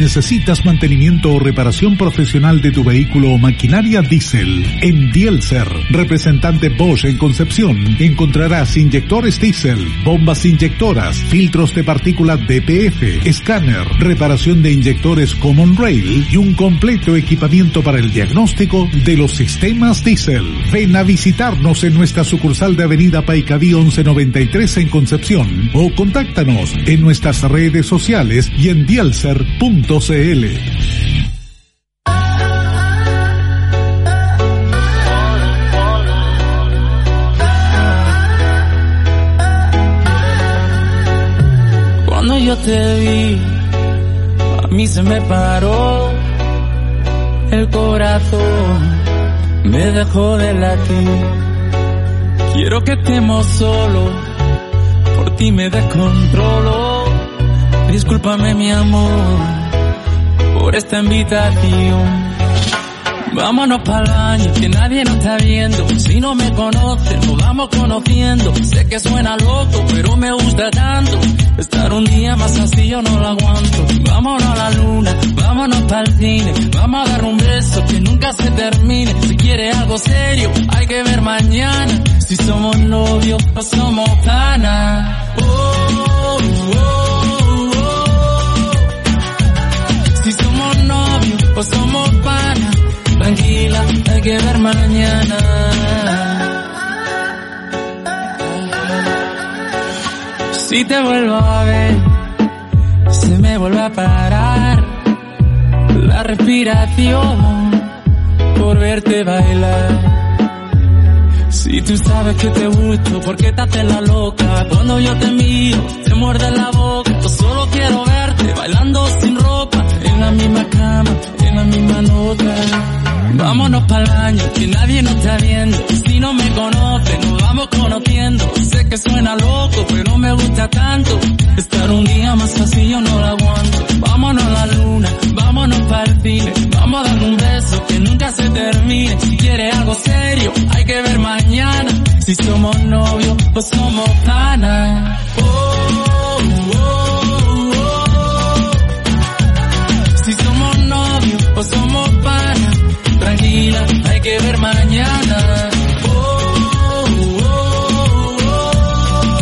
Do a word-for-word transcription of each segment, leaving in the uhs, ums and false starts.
necesitas mantenimiento o reparación profesional de tu vehículo o maquinaria diésel, en Dielser, representante Bosch en Concepción, encontrarás inyectores diésel, bombas inyectoras, filtros de partículas D P F, escáner, reparación de inyectores Common Rail y un completo equipamiento para el diagnóstico de los sistemas diésel. Ven a visitarnos en nuestra sucursal de Avenida Paicaví once noventa y tres en Concepción o contáctanos en nuestras redes sociales y en dielser punto c l. Cuando yo te vi, a mí se me paró el corazón, me dejó de latir. Quiero que estemos solos, por ti me descontrolo. Discúlpame mi amor por esta invitación. Vámonos pa'l baño, que nadie nos está viendo. Si no me conocen, nos vamos conociendo. Sé que suena loco, pero me gusta tanto. Estar un día más así yo no lo aguanto. Vámonos a la luna, vámonos pa'l cine. Vamos a dar un beso que nunca se termine. Si quieres algo serio, hay que ver mañana. Si somos novios o somos panas. Oh, oh, oh, oh. Si somos novios o somos panas. Tranquila, hay que ver mañana. Si te vuelvo a ver, se me vuelve a parar la respiración por verte bailar. Si tú sabes que te gusto, ¿por qué te haces la loca? Cuando yo te miro, te muerde la boca. Yo solo quiero verte bailando sin ropa, en la misma cama, en la misma nota. Vámonos pa'l baño, que nadie nos está viendo. Si no me conocen, nos vamos conociendo. Sé que suena loco, pero me gusta tanto. Estar un día más así yo no lo aguanto. Vámonos a la luna, vámonos pa'l cine. Vamos a dar un beso que nunca se termine. Si quieres algo serio, hay que ver mañana. Si somos novios o somos panas. Oh, oh, oh, oh. Si somos novios o somos panas. Tranquila, hay que ver mañana. Oh, oh, oh, oh.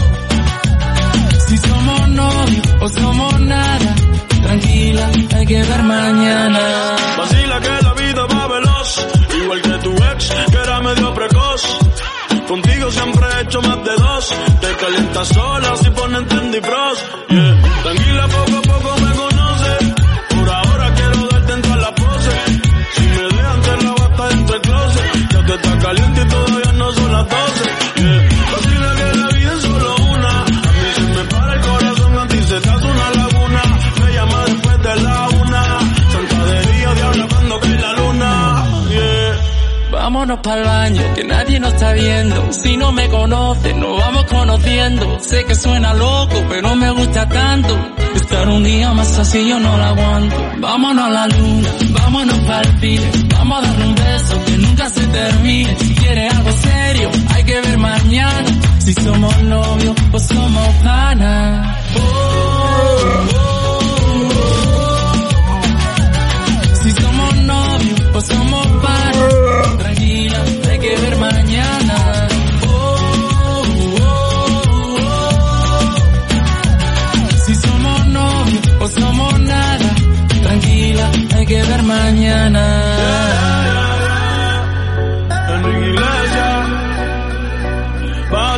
Si somos novios o somos nada. Tranquila, hay que ver mañana. Vacila que la vida va veloz, igual que tu ex, que era medio precoz. Contigo siempre he hecho más de dos. Te calientas sola si ponen Trendy Frost. Yeah. Tranquila, poco a poco me conoces. Por ahora quiero darte entre la pose. Si me dejan te la bata dentro del closet. Ya te está caliente y todavía no son las doce. Yeah. Vacila que la vida es solo una. A mí se me para el corazón, a ti se te hace una laguna. Me llama después de la una. Santadería, diabla cuando cae la luna. Yeah. Vámonos pa'l baño, que nadie nos está viendo. Si no me conocen, nos vamos conociendo. Sé que suena loco, pero me gusta tanto. Estar un día más así yo no lo aguanto. Vámonos a la luna, vámonos pa'l cine. Vamos a darle un beso que nunca se termine. Si quieres algo serio, hay que ver mañana. Si somos novios o somos panas. Oh, oh, oh, oh. Si somos novios o somos panas. Tranquila, hay que ver mañana. Oh, oh, oh, oh. Si somos novios o somos nada. Tranquila, hay que ver mañana. Enrique Iglesias, Bad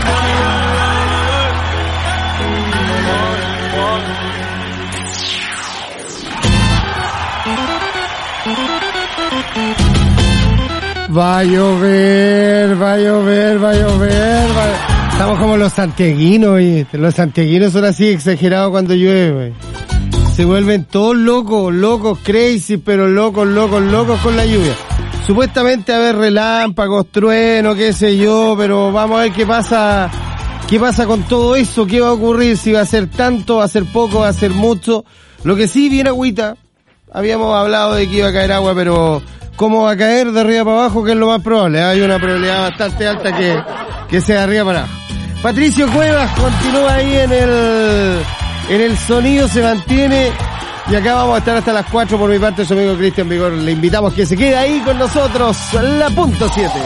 Va a llover, va a llover, va a llover, va a... Estamos como los santiaguinos, ¿viste? Los santiaguinos son así exagerados cuando llueve. Se vuelven todos locos, locos, crazy, pero locos, locos, locos con la lluvia. Supuestamente a ver relámpagos, trueno, qué sé yo, pero vamos a ver qué pasa, qué pasa con todo eso, qué va a ocurrir, si va a ser tanto, va a ser poco, va a ser mucho. Lo que sí, viene agüita. Habíamos hablado de que iba a caer agua, pero cómo va a caer de arriba para abajo, que es lo más probable. Hay una probabilidad bastante alta que, que sea de arriba para abajo. Patricio Cuevas continúa ahí en el, en el sonido, se mantiene Y acá vamos a estar hasta las cuatro por mi parte, su amigo Cristian Vigor. Le invitamos que se quede ahí con nosotros. La punto siete.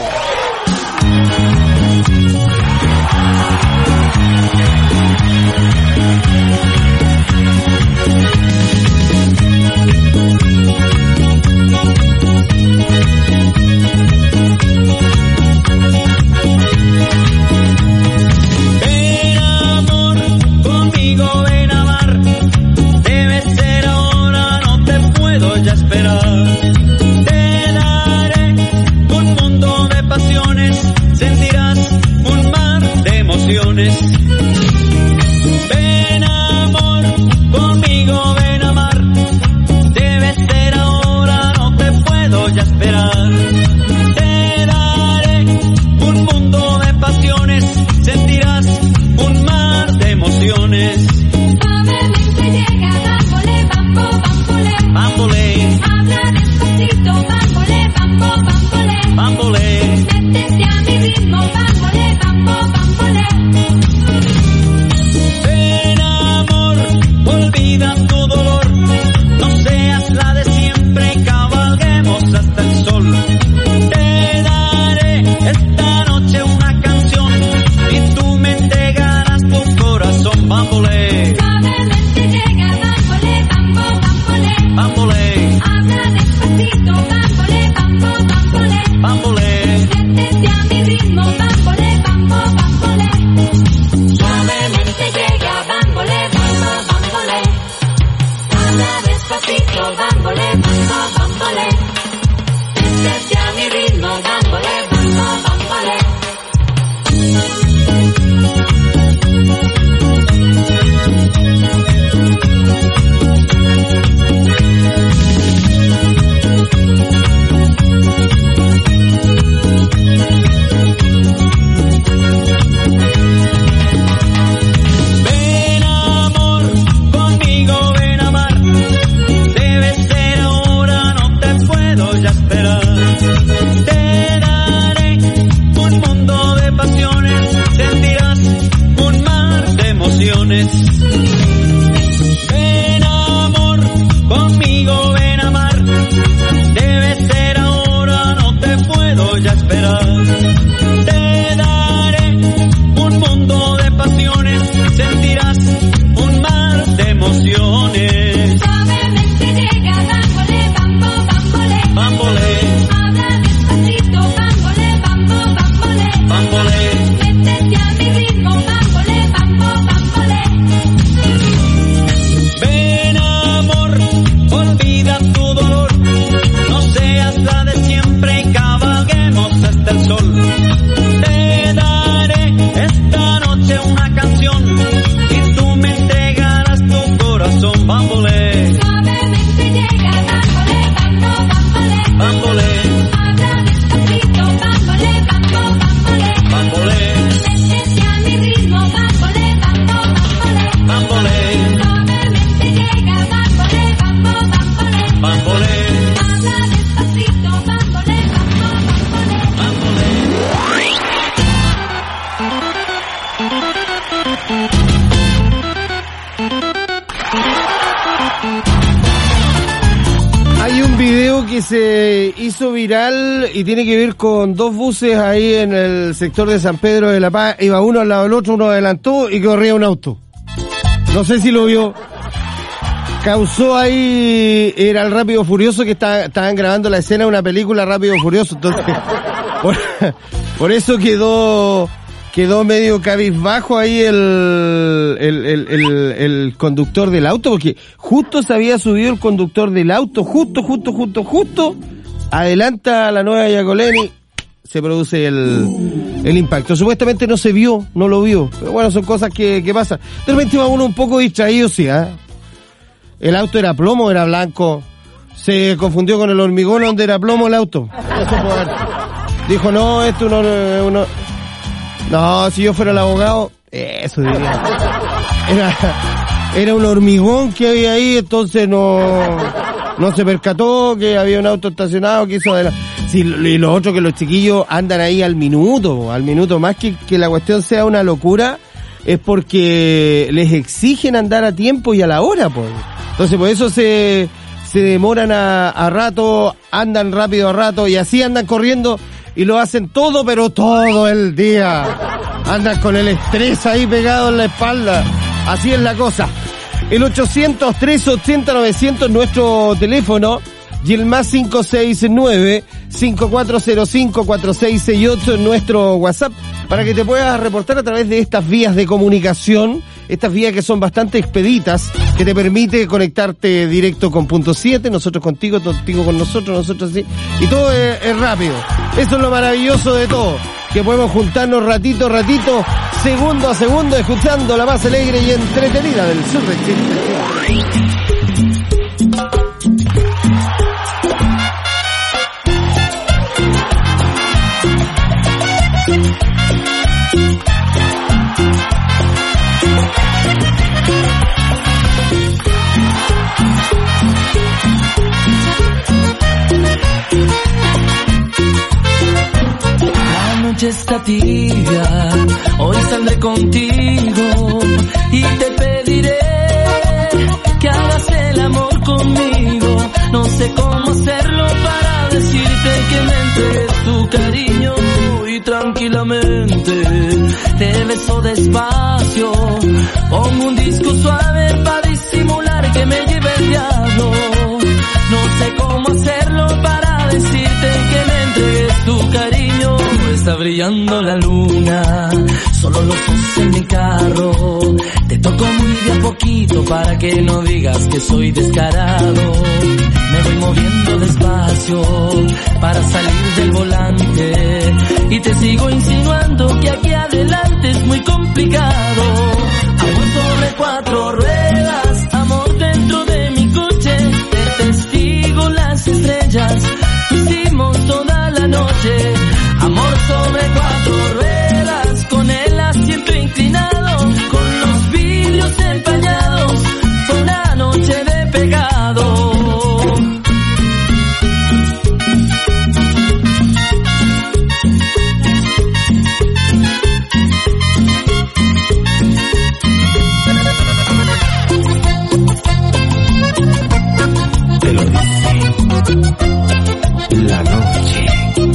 Ven amor, conmigo ven a amar. Debe ser ahora, no te puedo ya esperar. Te daré un mundo de pasiones, sentirás un mar de emociones. Suavemente llega, bámbole, bambo, bámbole. Bámbole, habla despacito, bámbole, bambo, bámbole. bámbole, Métete a mi ritmo, bámbole, bambo, bámbole. ven amor, olvida tu dolor. No seas la de siempre, cabalguemos hasta el sol. Te daré esta noche una canción y tú me entregarás tu corazón, bámbole. Suavemente llega, bámbole, bambo, bámbole. Bámbole, Habla despacito, bámbole, bambo, bámbole. bámbole, Métete a mi ritmo, bámbole, bambo, bámbole. Suavemente llega, bámbole, bambo, bámbole. Habla despacito, bámbole, bambo, bámbole. Métete a mi ritmo, bámbole, bambo, bámbole. ven amor, conmigo ven a amar. Debe ser ahora, no te puedo ya esperar. Te daré un mundo de pasiones, sentirás un mar de emociones. Ven amor, conmigo ven a amar. Debe ser ahora, no te puedo ya esperar. Te daré un mundo de pasiones, sentirás un mar de emociones. Suavemente llega, bámbole, bambo, bámbole. Bámbole, Habla despacito, bámbole, bambo, bámbole. bámbole, Métete a mi ritmo, bámbole, bambo, bámbole. ven amor, olvida tu dolor. No seas la de siempre y cabalguemos hasta el sol. Te daré esta noche una canción y tú me entregarás tu corazón, bámbole, Suavemente llega, bámbole, bambo, bámbole. bámbole, Habla despacito, bámbole, bambo, bámbole. bámbole, Métete a mi ritmo, bámbole, bambo, bámbole. bámbole, Suavemente llega, bámbole, bambo, bámbole. bámbole, Habla despacito, bámbole, bambo, bámbole. bámbole. Hay un video que se hizo viral y tiene que ver con dos buses ahí en el sector de San Pedro de la Paz. Iba uno al lado del otro, uno adelantó y corría un auto. No sé si lo vio. Causó ahí, era el Rápido Furioso, que está, estaban grabando la escena de una película Rápido Furioso. Entonces, por, por eso quedó quedó medio cabizbajo ahí el, el, el, el, el conductor del auto, porque justo se había subido el conductor del auto, justo, justo, justo, justo, adelanta la nueva Yacoleni, se produce el, el impacto. Supuestamente no se vio, no lo vio, pero bueno, son cosas que, que pasan. De repente va uno un poco distraído, sí, ¿eh? El auto era plomo, era blanco, se confundió con el hormigón donde era plomo el auto. Eso puede haber. Dijo, no, esto no, no, no, si yo fuera el abogado, eso diría. Era, era un hormigón que había ahí, entonces no, no se percató que había un auto estacionado que hizo adelante. Sí, y lo otro que los chiquillos andan ahí al minuto, al minuto, más que que la cuestión sea una locura, es porque les exigen andar a tiempo y a la hora, pues. Entonces por eso se, se demoran a, a rato, andan rápido a rato y así andan corriendo y lo hacen todo, pero todo el día. Andan con el estrés ahí pegado en la espalda. Así es la cosa. El ochocientos, trescientos ochenta, novecientos nuestro teléfono y el más cinco seis nueve, cinco cuatro cero cinco, cuatro seis seis ocho en nuestro WhatsApp para que te puedas reportar a través de estas vías de comunicación, estas vías que son bastante expeditas, que te permite conectarte directo con Punto siete, nosotros contigo, contigo con nosotros, nosotros sí, y todo es, es rápido. Eso es lo maravilloso de todo, que podemos juntarnos ratito, ratito, segundo a segundo, escuchando la más alegre y entretenida del sur de Chile. La noche está tibia, hoy saldré contigo y te pediré que hagas el amor conmigo. No sé cómo hacerlo para decirte que me entregues tu cariño y tranquilamente te beso despacio. Pongo un disco suave para disimular que me lleve el diablo. No sé cómo hacerlo para decirte que me entregues tu cariño. Está brillando la luna, solo los dos en mi carro. Te toco muy de a poquito para que no digas que soy descarado. Me voy moviendo despacio para salir del volante y te sigo insinuando que aquí adelante es muy complicado. Amor sobre cuatro ruedas, amor dentro de mi coche, te testigo las estrellas, hicimos toda la noche. Amor sobre cuatro ruedas, con el asiento inclinado, con los vidrios empañados, fue una noche de pecado. Te lo dice la noche.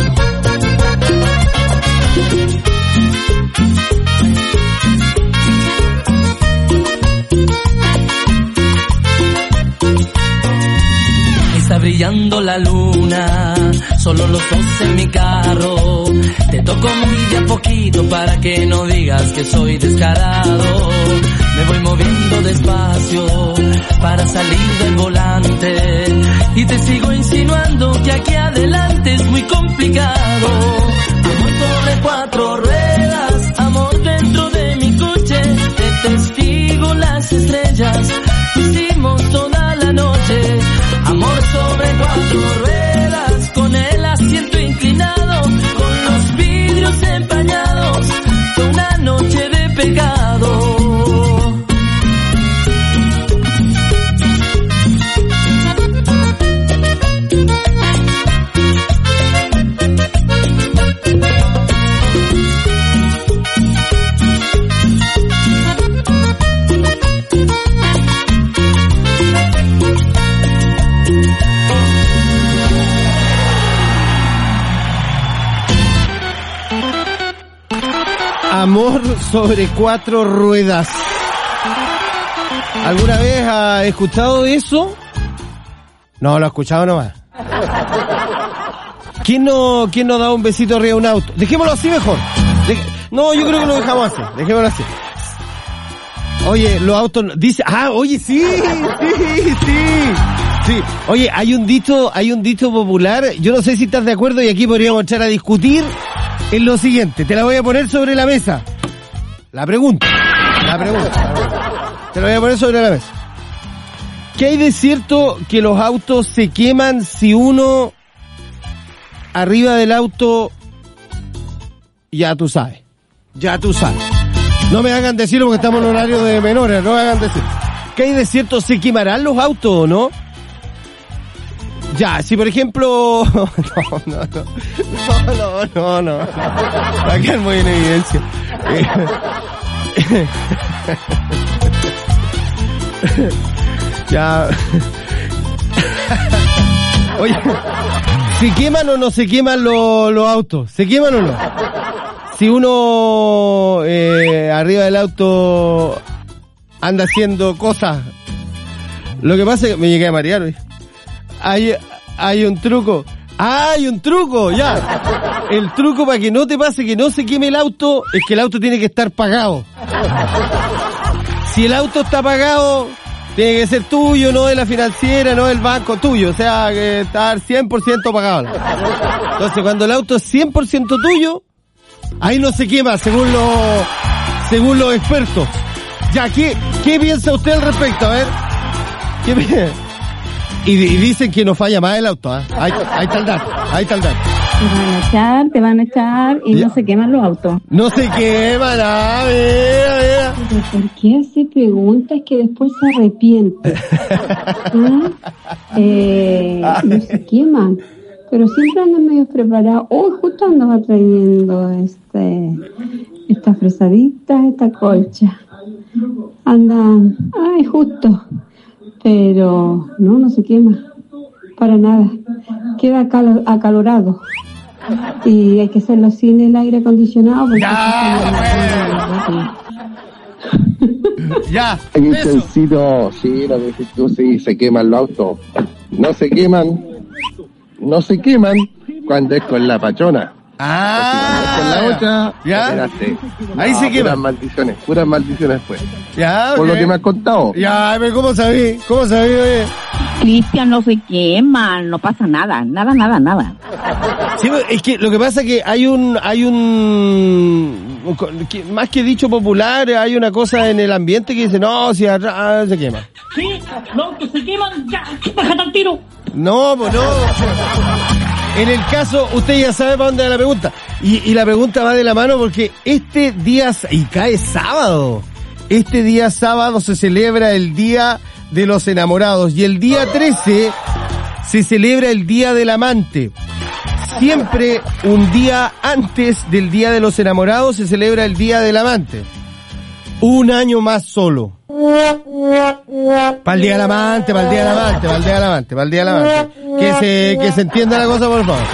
Está brillando la luna, solo los dos en mi carro. Te toco muy de a poquito para que no digas que soy descarado. Me voy moviendo despacio para salir del volante y te sigo insinuando que aquí adelante es muy complicado. Amor sobre cuatro ruedas, amor dentro de mi coche, te testigo las estrellas, hicimos toda la noche. Amor sobre cuatro ruedas, con el asiento inclinado, con los vidrios empañados, fue una noche de pecado. Amor sobre cuatro ruedas. ¿Alguna vez ha escuchado eso? No, lo ha escuchado nomás. ¿Quién no, quién no da un besito arriba de un auto? Dejémoslo así mejor. Dej- no, yo creo que lo dejamos así. Dejémoslo así. Oye, los autos... Dice... Ah, oye, sí, sí, sí. Sí. Oye, hay un dicho, hay un dicho popular. Yo no sé si estás de acuerdo y aquí podríamos echar a discutir. Es lo siguiente, te la voy a poner sobre la mesa. La pregunta. La pregunta. La pregunta. Te la voy a poner sobre la mesa. ¿Qué hay de cierto que los autos se queman si uno arriba del auto, ya tú sabes? Ya tú sabes. No me hagan decirlo porque estamos en horario de menores, no me hagan decir. ¿Qué hay de cierto? ¿Se quemarán los autos o no? Ya, si por ejemplo... No, no, no. No, no, no, no. Va a quedar muy en evidencia. Ya. Oye, ¿se queman o no se queman los, los autos? ¿Se queman o no? Si uno eh, arriba del auto anda haciendo cosas, lo que pasa es que me llegué a marear hoy. Hay, hay un truco. ¡Ah, hay un truco! Ya. El truco para que no te pase que no se queme el auto es que el auto tiene que estar pagado. Si el auto está pagado, tiene que ser tuyo, no de la financiera, no del banco, tuyo. O sea, que estar cien por ciento pagado. Entonces, cuando el auto es cien por ciento tuyo, ahí no se quema, según los, según los expertos. Ya, ¿qué, qué piensa usted al respecto? A ver. ¿Qué piensa? Y, y dicen que no falla más el auto, ¿eh? Ahí, ahí está el dato, ahí está el dato. Te van a echar, te van a echar y Ya. no se queman los autos. No se queman, a ver, a ver. Pero ¿por qué hace preguntas que después se arrepiente? ¿Ah? Eh, no se queman, pero siempre andan medio preparados. Hoy justo andaba trayendo este, estas fresaditas, esta colcha. Andan, ay, justo. Pero no, no se quema. Para nada. Queda acal- acalorado. Y hay que hacerlo sin el aire acondicionado porque Ya, Ya, Ay, eso. Vincencito, sí, lo que dices tú, sí, se queman los autos. No se queman, no se queman cuando es con la pachona. Ah, Con la otra, ya, espérate. Ahí se quema. Puras maldiciones, puras maldiciones pues. ya, Por ok. lo que me has contado. Ya, pero ¿cómo sabí? ¿Cómo sabí, oye? Cristian, no se queman, no pasa nada, nada, nada, nada. Sí, es que lo que pasa es que hay un, hay un, un- que- más que dicho popular, hay una cosa en el ambiente que dice, no, si atrás se quema. Sí, los autos se queman, ya, bájate al tiro. No, pues no. En el caso, usted ya sabe para dónde va la pregunta. Y, y la pregunta va de la mano porque este día, y cae sábado, este día sábado se celebra el Día de los Enamorados y el día trece se celebra el Día del Amante. Siempre un día antes del Día de los Enamorados se celebra el Día del Amante. Un año más solo. Para el Día del Amante, para el Día del Amante, para el Día del Amante, para el Día del Amante. Que se, que se entienda la cosa, por favor.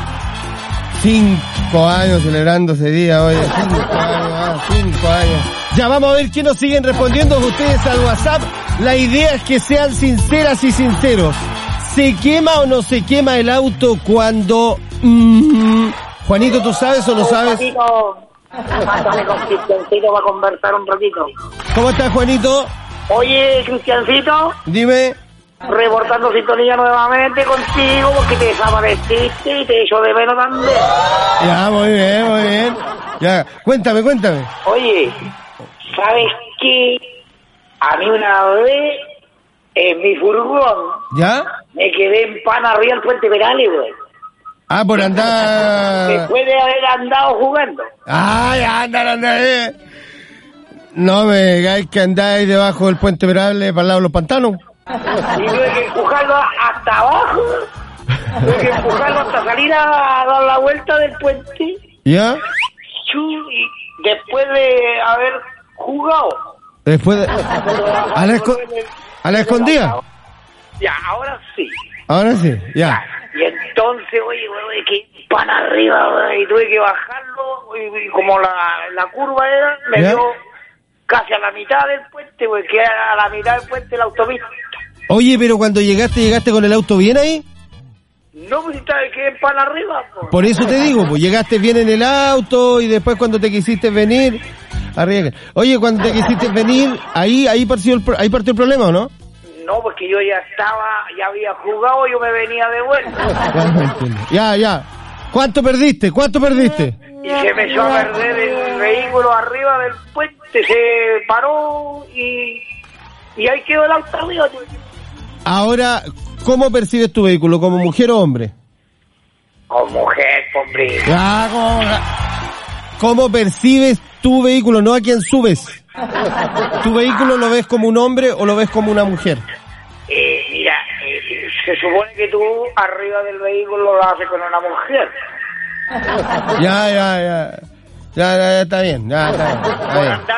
Cinco años celebrando ese día, oye. Cinco años, ah, cinco años. Ya vamos a ver qué nos siguen respondiendo ustedes al WhatsApp. La idea es que sean sinceras y sinceros. ¿Se quema o no se quema el auto cuando... Mm, Juanito, ¿tú sabes o no sabes? Pásame con Cristiancito para conversar un ratito. ¿Cómo estás, Juanito? Oye, Cristiancito, Dime. reportando sintonía nuevamente contigo porque te desapareciste y te echo de menos también. Ya, muy bien, muy bien. Ya, cuéntame, cuéntame. Oye, ¿sabes qué? A mí una vez, en mi furgón, ¿Ya? me quedé en pan arriba del Puente Perales, güey. Ah, por andar... Después de haber andado jugando. Ay, anda, anda, eh. No me digáis que andáis debajo del puente Perales para el lado de los pantanos. Y tuve que empujarlo hasta abajo. Tuve que empujarlo hasta salir a dar la vuelta del puente. ¿Ya? Chu, y después de haber jugado. Después de... ¿A la, esco- a la escondida? Ya, ahora sí. Ahora sí, ya. Y entonces, oye, güey, que pan arriba, güey, y tuve que bajarlo, y, y como la, la curva era, me ¿Ya? dio casi a la mitad del puente, güey, que era a la mitad del puente la autopista. Oye, pero cuando llegaste, ¿llegaste con el auto bien ahí? No, pues estaba que en pan arriba, pues. Por eso te digo, pues llegaste bien en el auto y después cuando te quisiste venir, arriba. Oye, cuando te quisiste venir, ahí ahí partió el, pro- ahí partió el problema, ¿o no? No, porque yo ya estaba, ya había jugado, yo me venía de vuelta. Ya, me entiendo. Ya, ya. ¿Cuánto perdiste? ¿Cuánto perdiste? Y se me echó a perder el vehículo arriba del puente, se paró y, y ahí quedó el auto arriba. Ahora, ¿cómo percibes tu vehículo? ¿Como mujer o hombre? Con mujer, hombre. Ya, ¿cómo, ¿cómo percibes tu vehículo? No a quién subes. ¿Tu vehículo lo ves como un hombre o lo ves como una mujer? Eh, mira, eh, se supone que tú arriba del vehículo lo haces con una mujer. Ya, ya, ya. Ya, ya, ya está bien. Ya, está bien. Está Por bien. andar eh,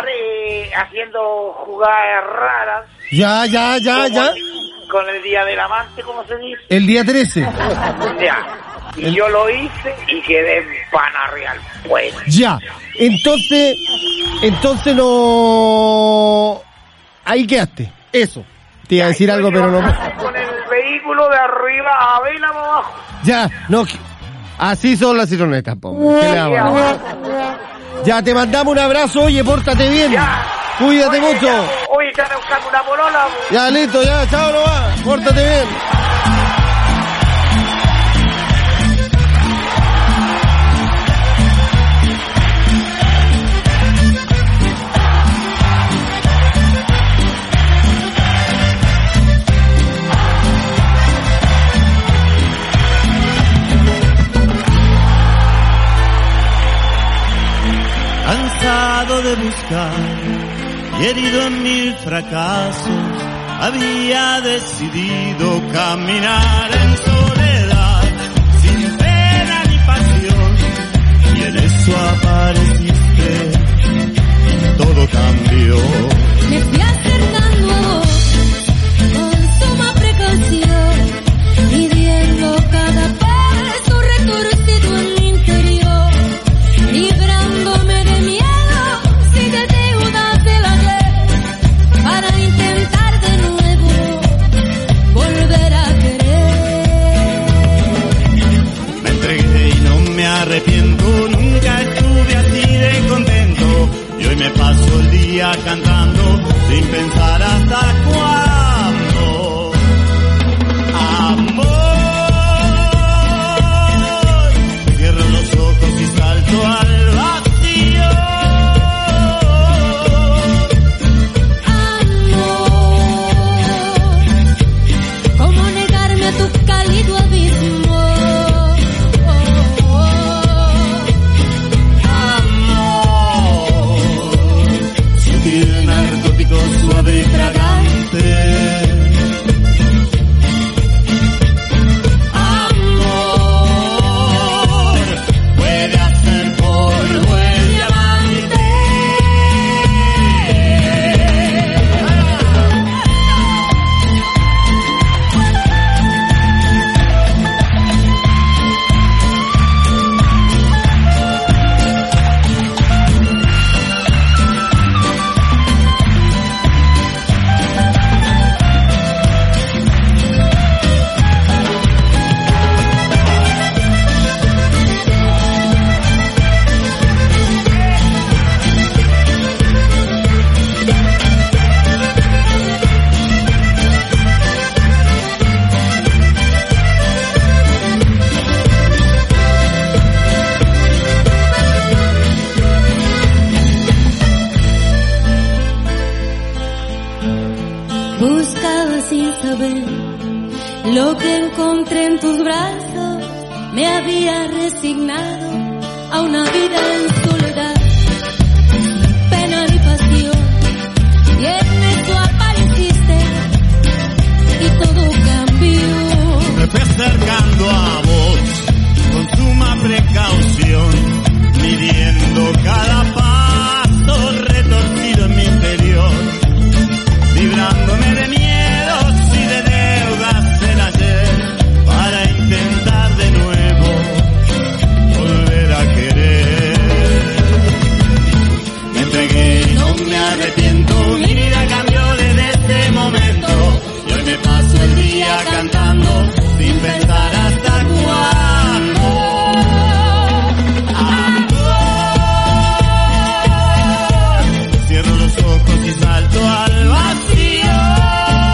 eh, haciendo jugadas raras. Ya, ya, ya, ya. El, con el Día del Amante, ¿cómo se dice? El día trece. Ya. Y el... yo lo hice y quedé en pana real. Pues. Ya. Entonces, entonces no... Ahí quedaste. Eso. Te iba a decir algo, pero no... Con el vehículo de arriba a vela para abajo. Ya, no... Así son las citronetas, po. ¿Qué le vamos a hacer? Ya, te mandamos un abrazo, oye, pórtate bien. Ya. Cuídate oye, mucho. Ya, oye, te a buscar una polola. Ya, listo, ya, chao, no va. Pórtate bien. Cansado de buscar y herido en mil fracasos, había decidido caminar en soledad, sin pena ni pasión, y en eso apareciste, y todo cambió. Me fui acercando a vos, con suma precaución, midiendo cada paso retorcido en mi interior, librándome de miedo, sin de deudas del ayer, para intentar de nuevo volver a querer. Me entregué y no me arrepiento, nunca estuve así de contento, y hoy me paso el día cantando sin pensar hasta cuándo. Amor, cierro los ojos y salto al vacío. Amor, ¿cómo negarme a tu cálido abismo? Sutil, narcótico, suave y fragante. Amor, puede hacer polvo el diamante. Buscaba sin saber lo que encontré en tus brazos, me había resignado a una vida en soledad, pena y pasión, y en eso apareciste y todo cambió. Me fui acercando a vos con suma precaución, midiendo cada paso retorcido en mi interior, librándome de miedos y de deudas del ayer, para intentar de nuevo volver a querer. Me entregué y no me arrepiento, mi vida cambió desde ese momento, y hoy me paso el día cantando sin pensar hasta cuándo. Amor, cierro los ojos y salto al vacío.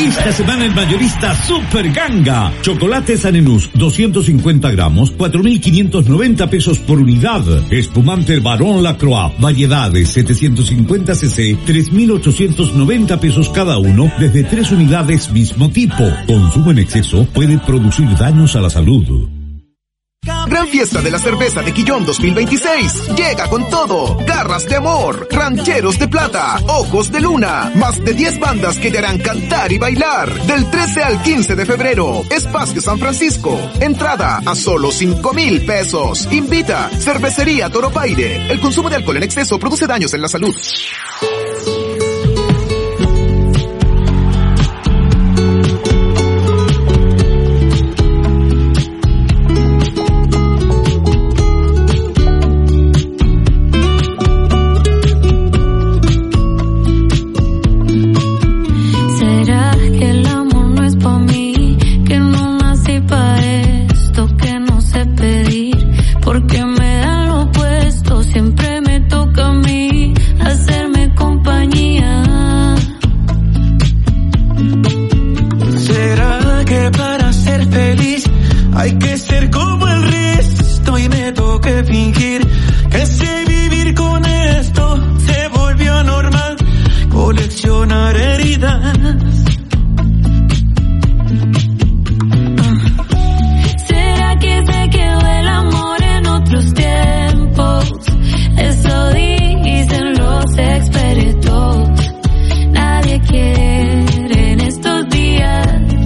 Esta semana el mayorista Super Ganga. Chocolate Sanenús, doscientos cincuenta gramos, cuatro mil quinientos noventa pesos por unidad. Espumante Barón Lacroix, variedades setecientos cincuenta centilitros, tres mil ochocientos noventa pesos cada uno, desde tres unidades mismo tipo. Consumo en exceso puede producir daños a la salud. Gran fiesta de la cerveza de Quillón dos mil veintiséis. Llega con todo. Garras de amor, rancheros de plata, ojos de luna. Más de diez bandas que te harán cantar y bailar. Del trece al quince de febrero. Espacio San Francisco. Entrada a solo cinco mil pesos. Invita Cervecería Toropaire. El consumo de alcohol en exceso produce daños en la salud. Hay que ser como el resto y me toca fingir que sé vivir con esto. Se volvió normal coleccionar heridas. ¿Será que se quedó el amor en otros tiempos? Eso dicen los expertos. Nadie quiere en estos días.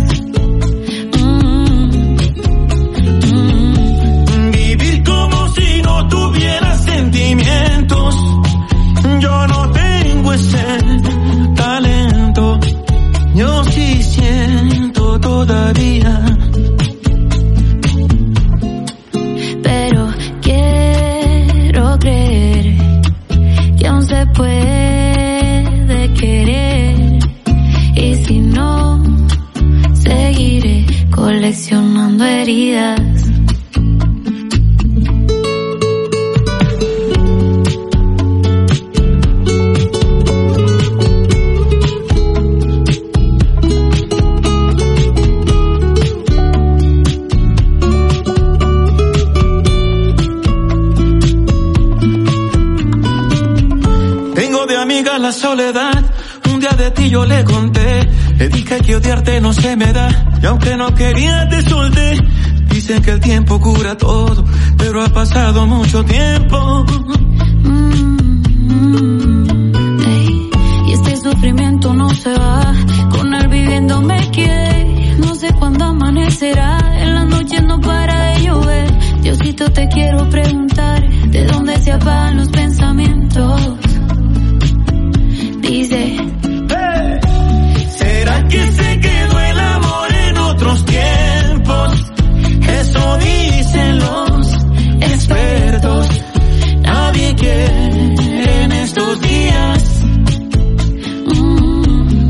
Yo no tengo ese talento, yo sí siento todavía. Pero quiero creer que aún se puede querer. Y si no, seguiré coleccionando heridas. La soledad, un día de ti yo le conté, le dije que odiarte no se me da, y aunque no quería te solté. Dicen que el tiempo cura todo, pero ha pasado mucho tiempo. Mm, mm, ey, y este sufrimiento no se va, con él viviendo me quedé. No sé cuándo amanecerá, en las noches no para de llover. Diosito, te quiero preguntar, ¿de dónde se apagan los pensamientos? Dice, hey, ¿será que se quedó el amor en otros tiempos? Eso dicen los expertos. Nadie quiere en estos días mm,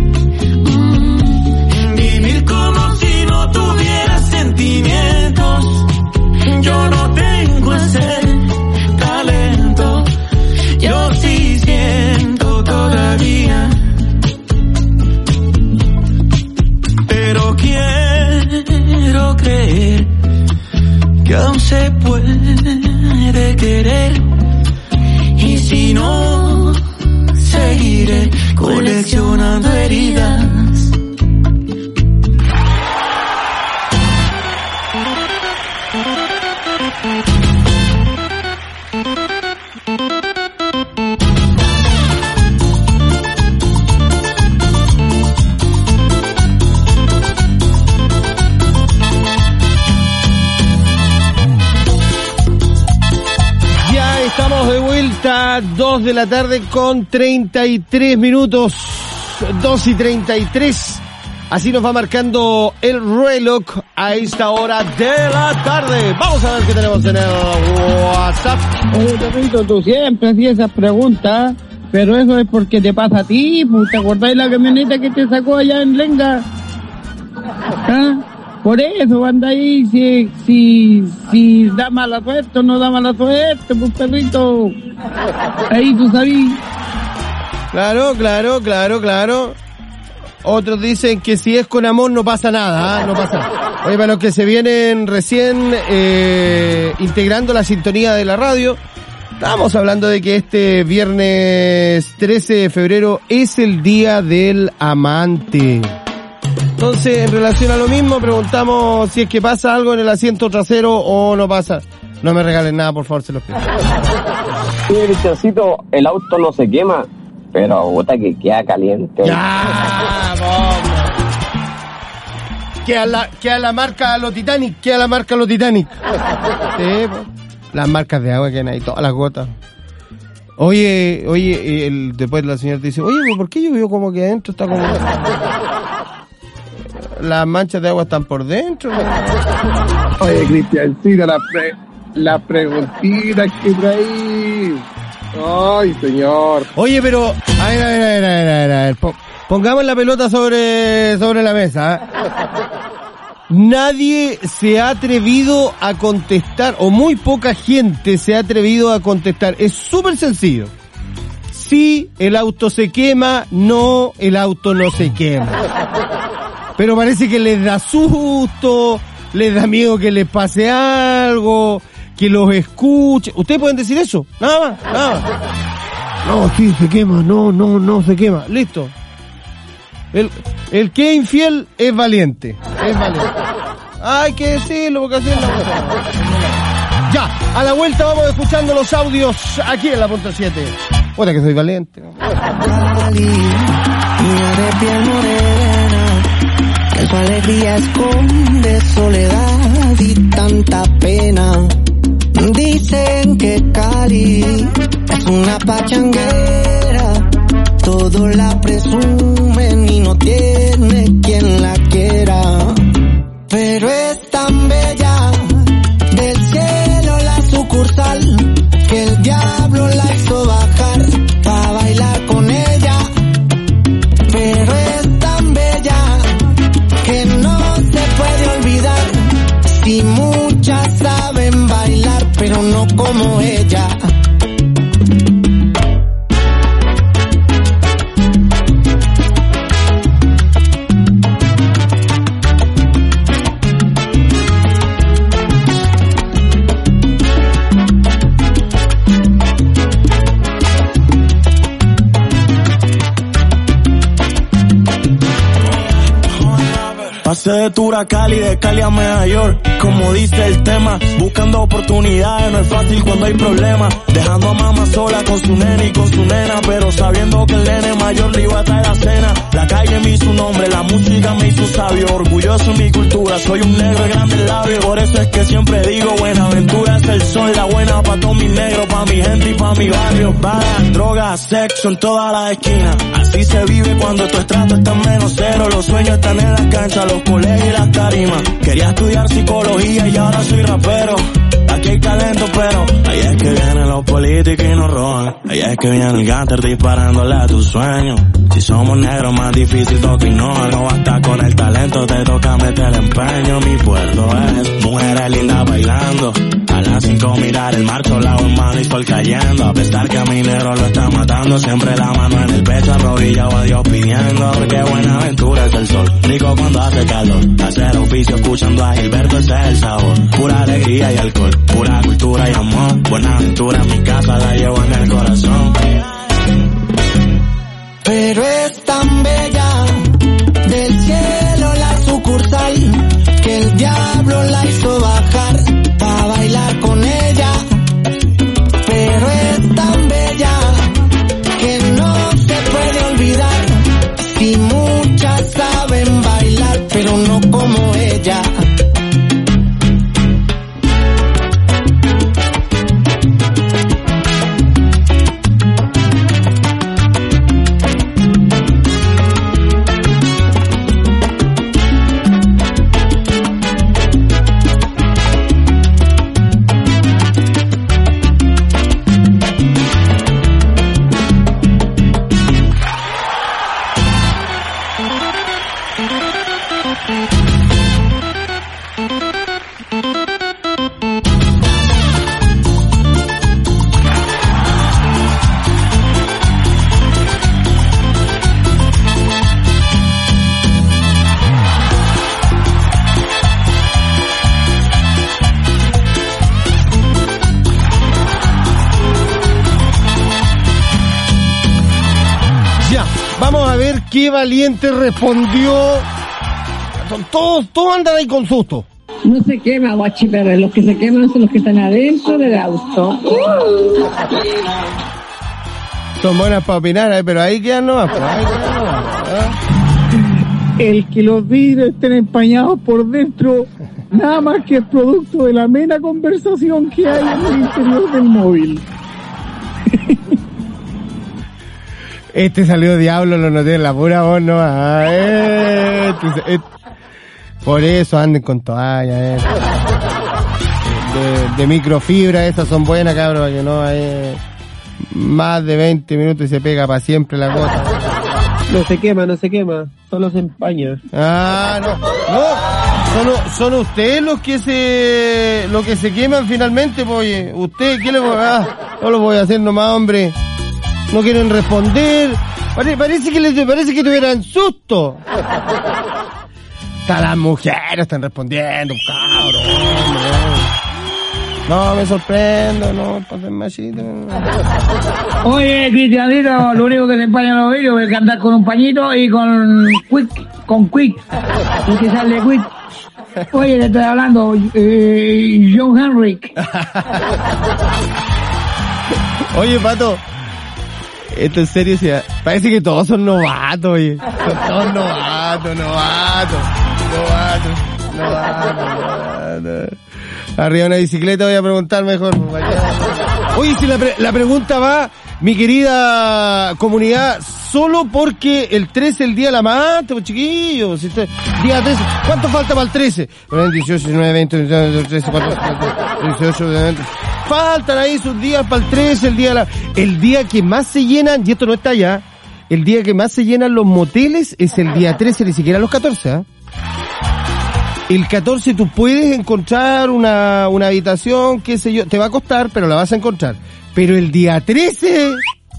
mm, vivir como si no tuviera sentimientos. Yo no tengo ese talento, yo sí siento todavía. Pero quiero creer que aún se puede querer. Y si no, seguiré coleccionando heridas. dos de la tarde con treinta y tres minutos, dos y treinta y tres. Así nos va marcando el reloj a esta hora de la tarde. Vamos a ver qué tenemos en el WhatsApp. Oye, Perrito, tú siempre hacías esas preguntas, pero eso es porque te pasa a ti. ¿Te acordás de la camioneta que te sacó allá en Lenga? ¿Ah? Por eso anda ahí, si, si, si da mala suerte o no da mala suerte, pues perrito. Ahí tú sabís. Claro, claro, claro, claro. Otros dicen que si es con amor no pasa nada, ¿eh? No pasa nada. Oye, para los que se vienen recién eh, integrando la sintonía de la radio, estamos hablando de que este viernes trece de febrero es el Día del Amante. Entonces, en relación a lo mismo, preguntamos si es que pasa algo en el asiento trasero o no pasa. No me regalen nada, por favor, se los pido. Sí, Cristiancito, el auto no se quema, pero puta que queda caliente. ¡Ya! ¡Vamos! Queda la, queda la marca a lo Titanic, queda la marca a lo Titanic. Sí, pues. Las marcas de agua que hay ahí, todas las gotas. Oye, oye, el, después la señora te dice, oye, ¿por qué yo veo como que adentro está como... Las manchas de agua están por dentro? Oye, Cristiancito, la, pre, la preguntita que traí. Ay, señor. Oye, pero, a ver, a ver, a ver, a ver, a ver, a ver. Pongamos la pelota sobre, sobre la mesa, ¿eh? Nadie se ha atrevido a contestar, o muy poca gente se ha atrevido a contestar. Es súper sencillo. Sí, el auto se quema, no, el auto no se quema. Pero parece que les da susto, les da miedo que les pase algo, que los escuche. ¿Ustedes pueden decir eso? Nada más, nada más. No, sí, se quema, no, no, no se quema. Listo. El, el que es infiel es valiente. Es valiente. Hay que decirlo porque así es la cosa. Ya, a la vuelta vamos escuchando los audios aquí en la punta siete. Puta que soy valiente. Cali, niña de piel morena, que su alegría esconde soledad y tanta pena. Dicen que Cali es una pachanguera, todos la presumen y no tiene quien la quiera. Pero es tan bella, del cielo la sucursal, que el diablo la hizo bajar pa' bailar con ella. Pero es tan bella, que no se puede olvidar, si muchas saben bailar, pero no como ella. Pasé de Tura a Cali, de Cali a Nueva York. Como dice el tema, buscando oportunidades, no es fácil cuando hay problemas. Dejando a mamá sola con su nene y con su nena, pero sabiendo que el nene mayor le iba a traer la cena. La calle me hizo un hombre, la música me hizo sabio. Orgulloso de mi cultura, soy un negro de grandes labios. Por eso es que siempre digo, Buenaventura es el sol, la buena pa' todos mis negros, pa' mi gente y pa' mi barrio. Balas, drogas, sexo en todas las esquinas. Así se vive cuando tu estrato está en menos cero. Los sueños están en las canchas, los colegios y las tarimas. Quería estudiar psicología y ahora soy rapero. Aquí hay talento, pero ahí es que vienen los políticos y nos roban. Ahí es que viene el gánster disparándole a tus sueños. Si somos negros, más difícil toca ignorar. No basta con el talento, te toca meter empeño. Mi puerto es mujeres lindas bailando. A las cinco mirar el mar solado en mano y sol cayendo. A pesar que a mi negro lo está matando, siempre la mano en el pecho, arrodillado a Dios pidiendo. Porque Buenaventura es el sol, rico cuando hace calor. Hacer oficio escuchando a Gilberto, ese es el sabor. Pura alegría y alcohol, pura cultura y amor. Buenaventura en mi casa, la llevo en el corazón. Pero es tan bella, del cielo la sucursal, que el diablo la hizo bajar pa' bailar con ella. Pero es tan bella, que no se puede olvidar, si muchas saben bailar, pero no como ella. qué valiente respondió. Todos, todos andan ahí con susto. No se quema, guachiperre. Los que se queman son los que están adentro del auto. Son buenas para opinar, ¿eh? Pero ahí quedan nomás. Pues, ahí quedan nomás, ¿eh? El que los vidrios estén empañados por dentro, nada más que es producto de la amena conversación que hay en el interior del móvil. Este salió diablo, lo noté en la pura voz, no. Ah, este, este. Por eso anden con toalla, eh. De, de microfibra, esas son buenas, cabrón, que no hay más de veinte minutos y se pega para siempre la gota. No se quema, no se quema, solo se empaña. Ah, no, no, son, son ustedes los que se, los que se queman finalmente, pues, usted, ¿qué le voy a, ah, no lo voy a hacer nomás, hombre, no quieren responder, Pare, parece que les, parece que tuvieran susto. Hasta las mujeres están respondiendo, cabrón, hombre. No, me sorprendo, no, pasen machito. Oye, Cristianito, lo único que se empaña los vídeos es que andar con un pañito y con quick, con quick, y que sale quick. Oye, te estoy hablando, eh, John Henrik. Oye, Pato, esto en serio, sí, parece que todos son novatos, oye. Son todos novatos, novatos, novatos, novatos, novatos. Arriba una bicicleta voy a preguntar mejor. Oye, si la, pre- la pregunta va, mi querida comunidad, solo porque el trece es el día de la madre, pues chiquillos. Si está, día trece, ¿cuánto falta para el trece? dieciocho, diecinueve, veinte, veintiuno, trece, cuatro, dieciocho, veinte. Faltan ahí sus días para el trece, el día de la... El día que más se llenan, y esto no está allá, el día que más se llenan los moteles es el día trece, ni siquiera los catorce, ¿ah? ¿eh? El catorce tú puedes encontrar una, una habitación, qué sé yo, te va a costar, pero la vas a encontrar. Pero el día trece...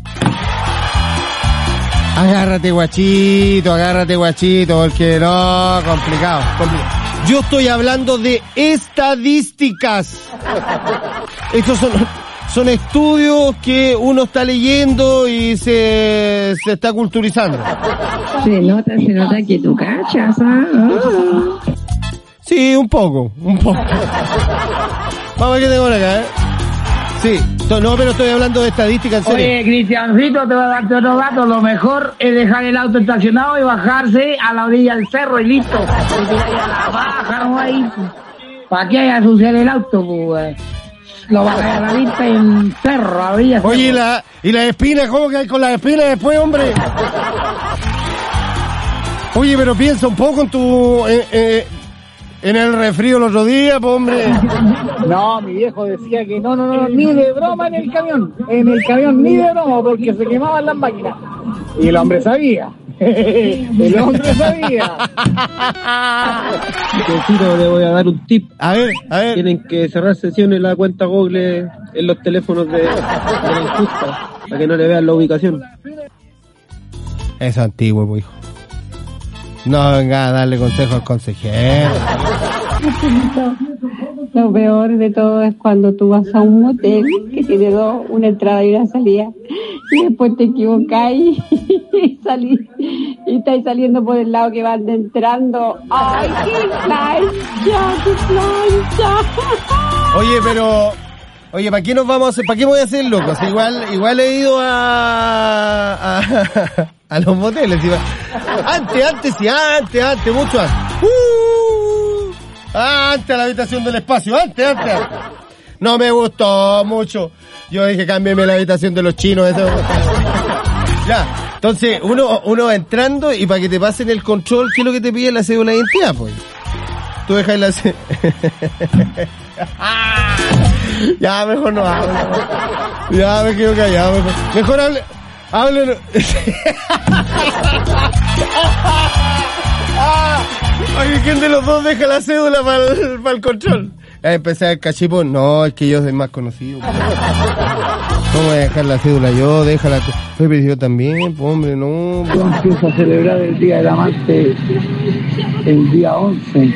Agárrate, guachito, agárrate, guachito, porque no, complicado, complicado. Yo estoy hablando de estadísticas. Estos son, son estudios que uno está leyendo y se, se está culturizando. Se nota, se nota que tú cachas, ¿ah? Oh. Sí, un poco, un poco. Vamos a ver qué tengo acá, ¿eh? Sí, no, pero estoy hablando de estadísticas, en serio. Oye, Cristiancito, te voy a darte otro dato. Lo mejor es dejar el auto estacionado y bajarse a la orilla del cerro y listo. Y te vayas a la baja, no ahí. ¿Para qué hay a ensuciar el auto, pues? Lo bajas a la vista en cerro, a orilla. Oye, ¿y la, y la espina? ¿Cómo que hay con las espinas después, hombre? Oye, pero piensa un poco en tu... Eh, eh, en el resfrío el otro día, pues, hombre. No, mi viejo decía que no, no, no, ni de broma en el camión. En el camión ni de broma, porque se quemaban las máquinas. Y el hombre sabía. El hombre sabía. Chicocito, le voy a dar un tip. A ver, a ver. Tienen que cerrar sesiones en la cuenta Google en los teléfonos de, de la injusta, para que no le vean la ubicación. Es antiguo, pues, hijo. No venga a darle consejo al consejero. Lo peor de todo es cuando tú vas a un motel que tiene dos, una entrada y una salida, y después te equivocás y, y salís, y estás saliendo por el lado que van entrando. ¡Ay, qué plancha, qué plancha! Oye, pero... Oye, ¿para qué nos vamos a hacer? ¿Para qué voy a hacer loco? Si igual, igual he ido a... a a los moteles. Igual. Antes, antes, sí, antes, antes, mucho antes. Uh, antes a la habitación del espacio, antes, antes, antes. No me gustó mucho. Yo dije, cámbiame la habitación de los chinos. Eso. Ya, entonces, uno, uno va entrando y para que te pasen el control, ¿qué es lo que te pide la cédula de identidad, pues? Tú dejas la cédula. Ya, mejor no hablo. Ya, me quedo callado. Mejor, mejor hable. Hable. Oye, ¿quién de los dos deja la cédula para el, para el control? Ya empecé el cachipón. No, es que yo soy más conocido. ¿Cómo voy a dejar la cédula yo? Déjala. Pero yo también, pues, hombre, no. Yo empiezo a celebrar el Día del Amante el día once.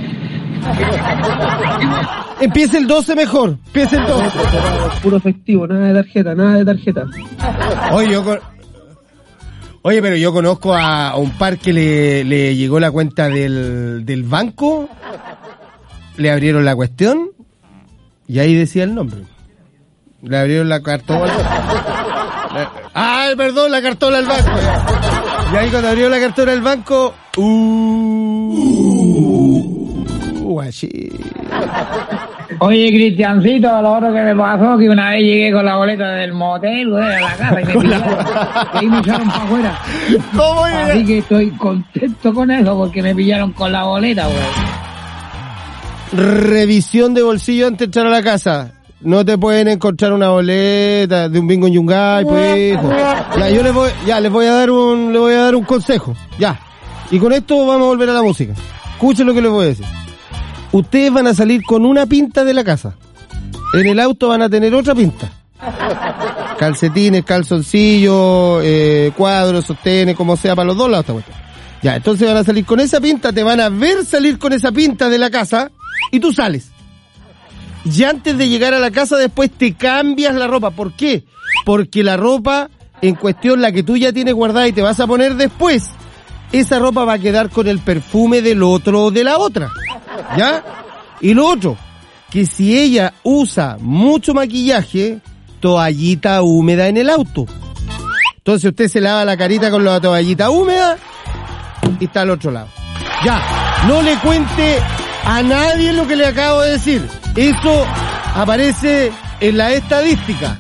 Empieza el doce mejor. Empieza el doce. Puro efectivo, nada de tarjeta, nada de tarjeta. Oye, yo con... Oye, pero yo conozco a, a un par que le, le llegó la cuenta del, del banco, le abrieron la cuestión y ahí decía el nombre. Le abrieron la cartola. Ah, perdón, la cartola al banco. Y ahí cuando abrió la cartola al banco, uh, guachi. Oye, Cristiancito, lo otro que me pasó que una vez llegué con la boleta del motel, güey, a la casa y me pillaron. Y ahí me echaron para afuera. ¿Cómo? Así que estoy contento con eso porque me pillaron con la boleta, güey. Revisión de bolsillo antes de entrar a la casa. No te pueden encontrar una boleta de un bingo en Yungay, pues, hijo. Ya, yo les voy, ya, les voy a dar un, les voy a dar un consejo. Ya. Y con esto vamos a volver a la música. Escuchen lo que les voy a decir. Ustedes van a salir con una pinta de la casa. En el auto van a tener otra pinta. Calcetines, calzoncillos, eh, cuadros, sostenes, como sea, para los dos lados. Ya, entonces van a salir con esa pinta, te van a ver salir con esa pinta de la casa y tú sales. Y antes de llegar a la casa después te cambias la ropa. ¿Por qué? Porque la ropa en cuestión, la que tú ya tienes guardada y te vas a poner después, esa ropa va a quedar con el perfume del otro o de la otra. ¿Ya? Y lo otro, que si ella usa mucho maquillaje, toallita húmeda en el auto. Entonces usted se lava la carita con la toallita húmeda y está al otro lado. Ya, no le cuente a nadie lo que le acabo de decir. Eso aparece en la estadística.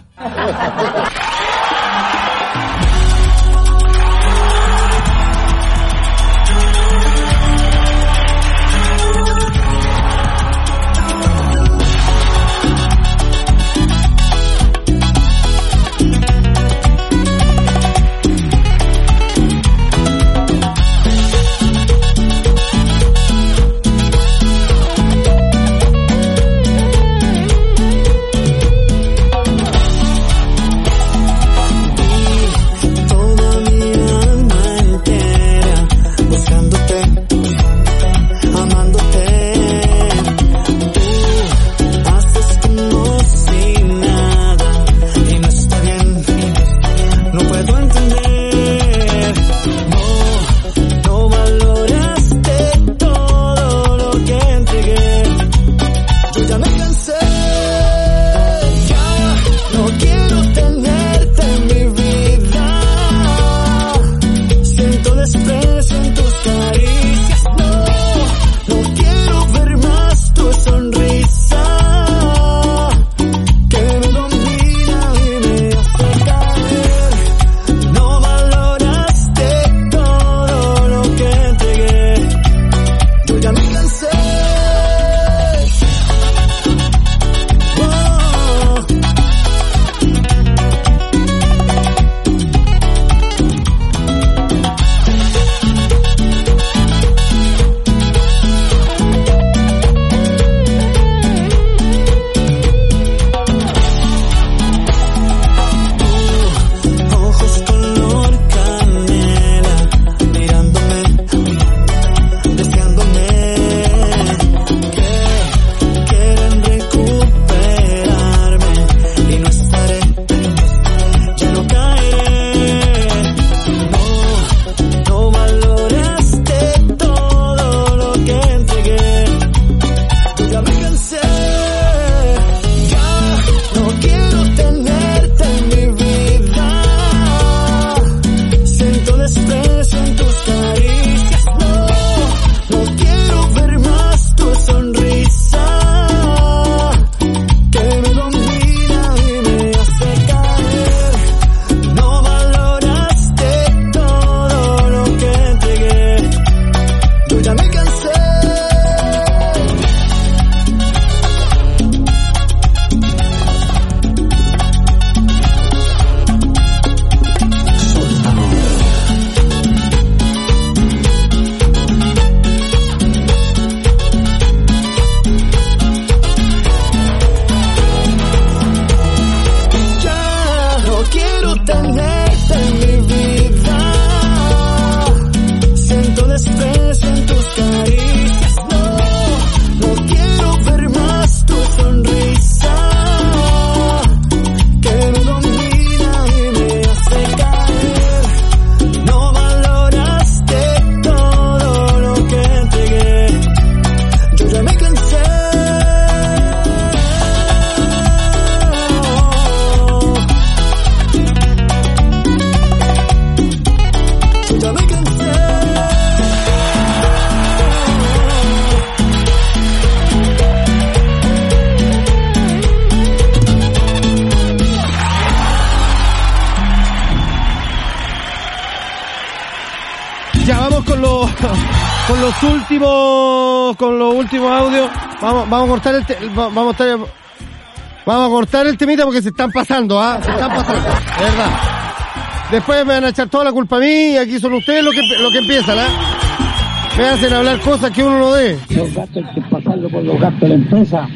Ya vamos con los con los últimos con los últimos audios. Vamos vamos a cortar el te, vamos a estar, vamos a cortar el temita porque se están pasando, ¿ah? ¿eh? Se están pasando, de verdad. Después me van a echar toda la culpa a mí y aquí son ustedes los que lo que empiezan, ¿ah? ¿eh? Me hacen hablar cosas que uno no debe. Los gastos hay que pasarlo por los gastos de la empresa.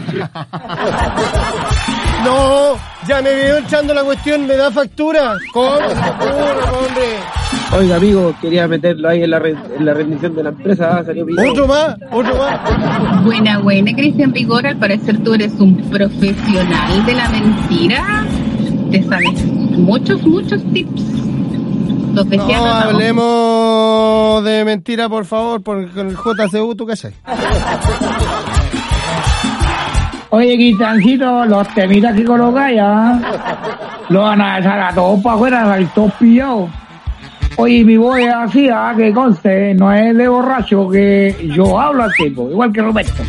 No, ya me veo echando la cuestión, ¿me da factura? ¿Cómo? Hombre. Oiga, amigo, quería meterlo ahí en la, re, en la rendición de la empresa, salió pillado. ¿Otro más? ¿Otro más? Buena, buena, Cristian Vigor, al parecer tú eres un profesional de la mentira. Te sabes muchos, muchos tips. Los dejé no, anotados. Hablemos de mentira, por favor, porque con el J C U, ¿tú qué sabes? Oye, Quitancito, los temitas que colocáis, ¿ah? Lo van a dejar a todos para afuera, a todos pillados. Oye, mi voz es así, ¿ah? Que conste, no es de borracho, que yo hablo al tipo, igual que Roberto.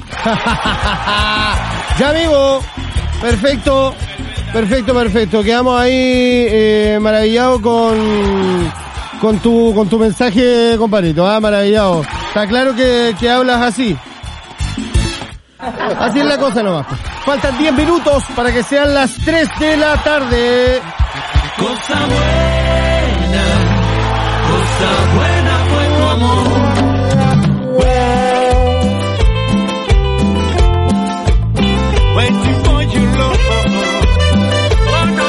Ya, amigo, perfecto, perfecto, perfecto. Quedamos ahí eh, maravillados con con tu con tu mensaje, compadrito, ¿ah? Maravillado. Está claro que, que hablas así. Así es la cosa nomás. Faltan diez minutos para que sean las tres de la tarde. Cosa buena, cosa buena fue tu amor. Waiting for you, love. Oh, no,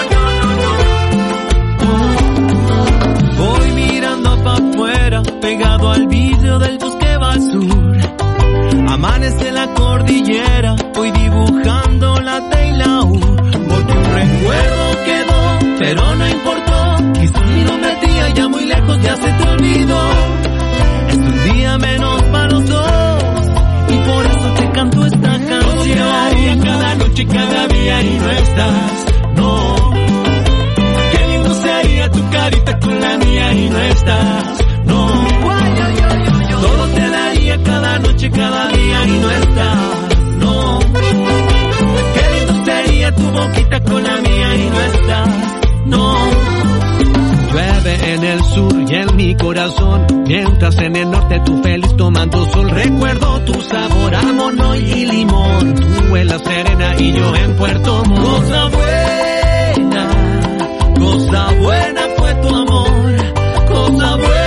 no, no, no. Voy mirando pa' afuera, pegado al vidrio del bosque va al sur. Amanece la cordillera, voy dibujando la T y la U. Porque un recuerdo quedó, pero no importó. Quizás mi nombre a ti allá muy lejos ya se te olvidó. Es un día menos para los dos, y por eso te canto esta canción. Todo cada noche, cada día y no estás, no. Qué lindo sería tu carita con la mía y no estás, no. Todo te daría cada noche, cada día y no estás, no. Qué lindo sería tu boquita con la mía y no estás, no. Llueve en el sur y en mi corazón, mientras en el norte tú feliz tomando sol. Recuerdo tu sabor a mono y limón, tú en la Serena y yo en Puerto Montt. Cosa buena, cosa buena fue tu amor, cosa buena.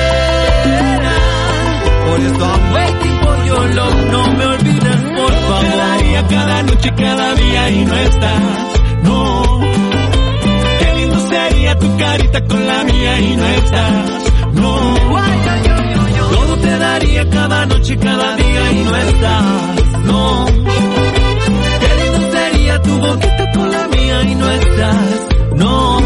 Por eso I'm waiting for your love, no me olvides por favor. Te daría cada noche, cada día y no estás, no. Qué lindo sería tu carita con la mía y no estás, no. Todo te daría cada noche, cada día y no estás, no. Qué lindo sería tu boquita con la mía y no estás, no.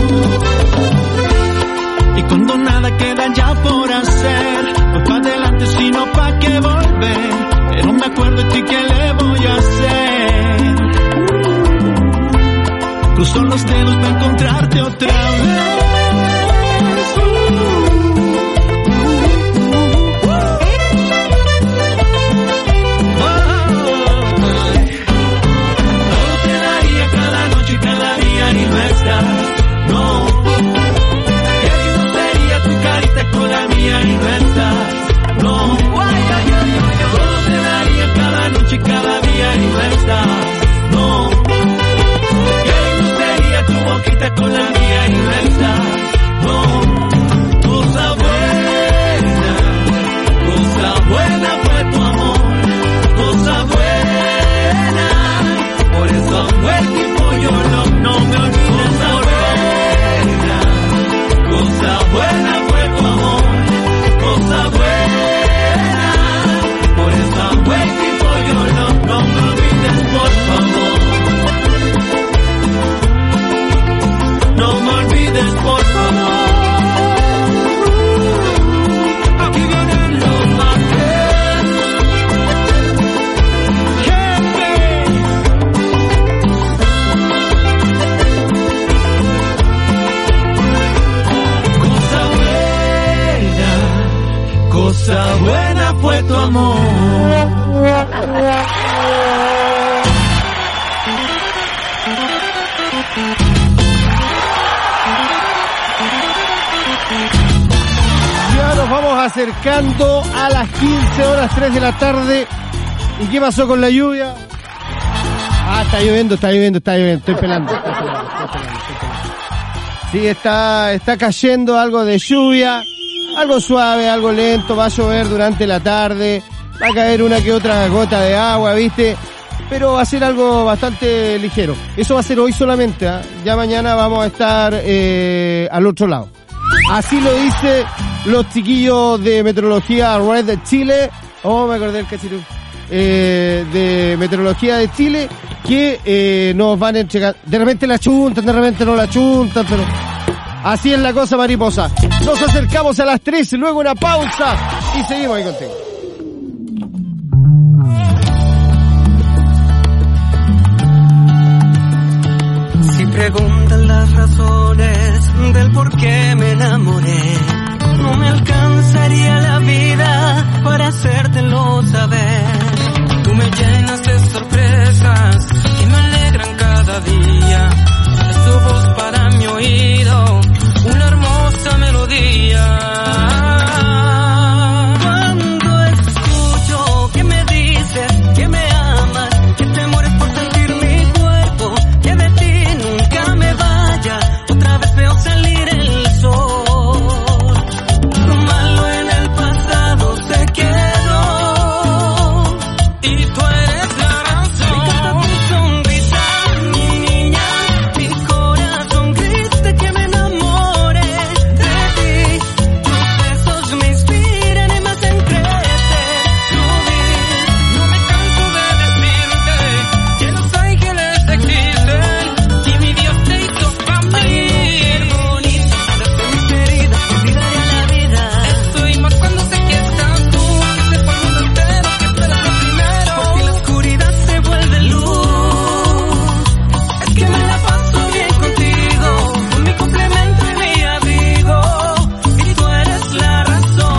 Y cuando nada queda ya por hacer, voy pa' adelante sino pa' que volver. Pero me acuerdo de ti, ¿qué le voy a hacer? Cruzo los dedos para encontrarte otra vez. cosa buena fue tu amor. Ya nos vamos acercando a las quince horas tres de la tarde. ¿Y qué pasó con la lluvia? Ah, está lloviendo, está lloviendo, está lloviendo. Estoy pelando, estoy pelando, estoy pelando, estoy pelando. Sí, está, está cayendo algo de lluvia. Algo suave, algo lento. Va a llover durante la tarde. Va a caer una que otra gota de agua, ¿viste? Pero va a ser algo bastante ligero. Eso va a ser hoy solamente, ¿eh? Ya mañana vamos a estar eh, al otro lado. Así lo dice los chiquillos de Meteorología Red de Chile. Oh, me acordé del cachirú. Eh, de Meteorología de Chile, que eh, nos van a entregar. De repente la chuntan, de repente no la chuntan, pero así es la cosa, mariposa. Nos acercamos a las tres, luego una pausa y seguimos ahí contigo. Si preguntan las razones del por qué me enamoré, no me alcanzaría la vida para hacértelo saber. Tú me llenas de sorpresas que me alegran cada día. Es tu voz para mi oído, una hermosa melodía. Cuando escucho que me dices que me amas, que te mueres por sentir mi cuerpo, que de ti nunca me vaya, otra vez veo salir el sol. Lo malo en el pasado se quedó y tú eres la razón. Me encanta tu sonrisa, mi niña, mi corazón grita que me enamore de ti. Tus besos me inspiran y me hacen crecer, subir. No me canso de decirte que los ángeles existen y mi Dios te hizo para mí. Qué bonito, desde mis heridas te olvidaré a la vida. Estoy más cuando sé que estás tú, que sepa el mundo entero que tú eres lo primero. Porque la oscuridad se vuelve luz. Es que me la paso bien contigo, con mi complemento y mi abrigo, y tú eres la razón.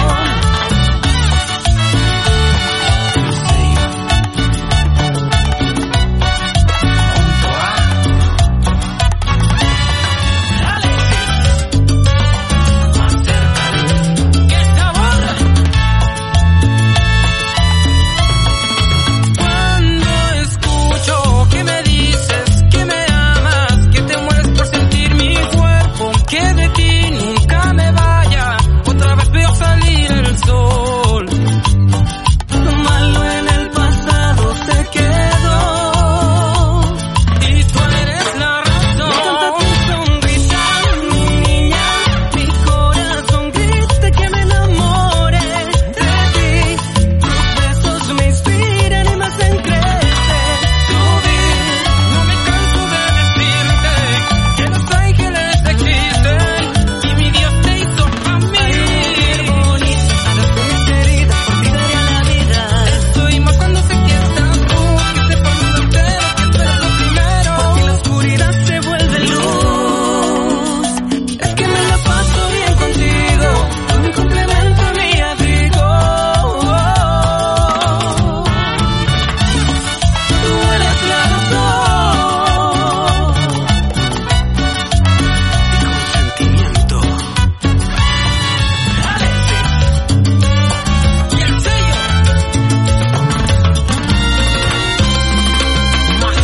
Cuando escucho que me dices que me amas, que te mueres por sentir mi cuerpo, que de ti nunca me vaya, otra vez veo salir el sol. Lo malo en el pasado se quedó y tú eres la razón. Me encanta tu sonrisa, mi niña, mi corazón grita que me enamore de ti. Tus besos me inspiran y me hacen crecer, subir. No me canso de decirte que los ángeles existen y mi Dios te hizo para mí. Qué bonito, desde mis heridas olvidaré a la vida. Estoy más cuando sé que estás tú, que sepa el mundo entero que tú eres lo primero. Porque la oscuridad se vuelve luz. Es que me la paso bien contigo, con mi complemento y mi abrigo. Tú eres la razón. Y con sentimiento. Y el sello. Más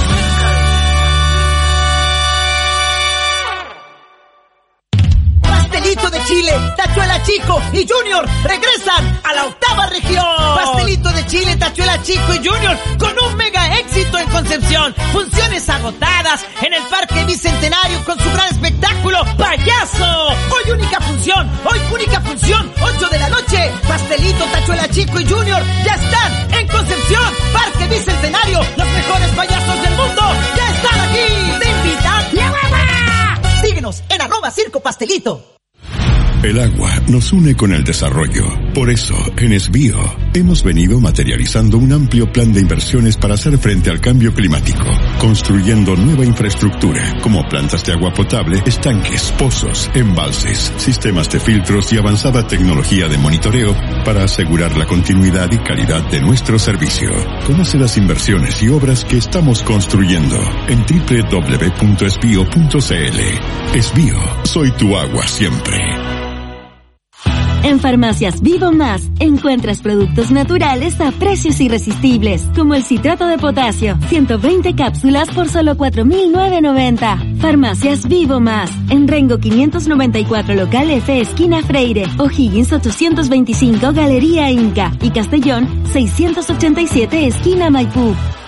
Pastelito de Chile, Tachuela Chico y Junior regresan a la octava región. Pastelito de Chile, Tachuela Chico y Junior con un mega éxito en Concepción. Funciones agotadas en el Parque Bicentenario con su gran espectáculo Payaso. Hoy única función, hoy única función, ocho de la noche. Pastelito, Tachuela Chico y Junior ya están en Concepción, Parque Bicentenario. Los mejores payasos del mundo ya están aquí. Te invitan. ¡La guapa! Síguenos en arroba Circo Pastelito. El agua nos une con el desarrollo. Por eso, en Esbio, hemos venido materializando un amplio plan de inversiones para hacer frente al cambio climático, construyendo nueva infraestructura, como plantas de agua potable, estanques, pozos, embalses, sistemas de filtros y avanzada tecnología de monitoreo para asegurar la continuidad y calidad de nuestro servicio. Conoce las inversiones y obras que estamos construyendo en doble u doble u doble u punto esbio punto c l. Esbio, soy tu agua siempre. En Farmacias Vivo Más encuentras productos naturales a precios irresistibles, como el citrato de potasio, ciento veinte cápsulas por solo cuatro mil novecientos noventa. Farmacias Vivo Más, en Rengo quinientos noventa y cuatro local F, esquina Freire, O'Higgins ochocientos veinticinco, Galería Inca, y Castellón seiscientos ochenta y siete, esquina Maipú.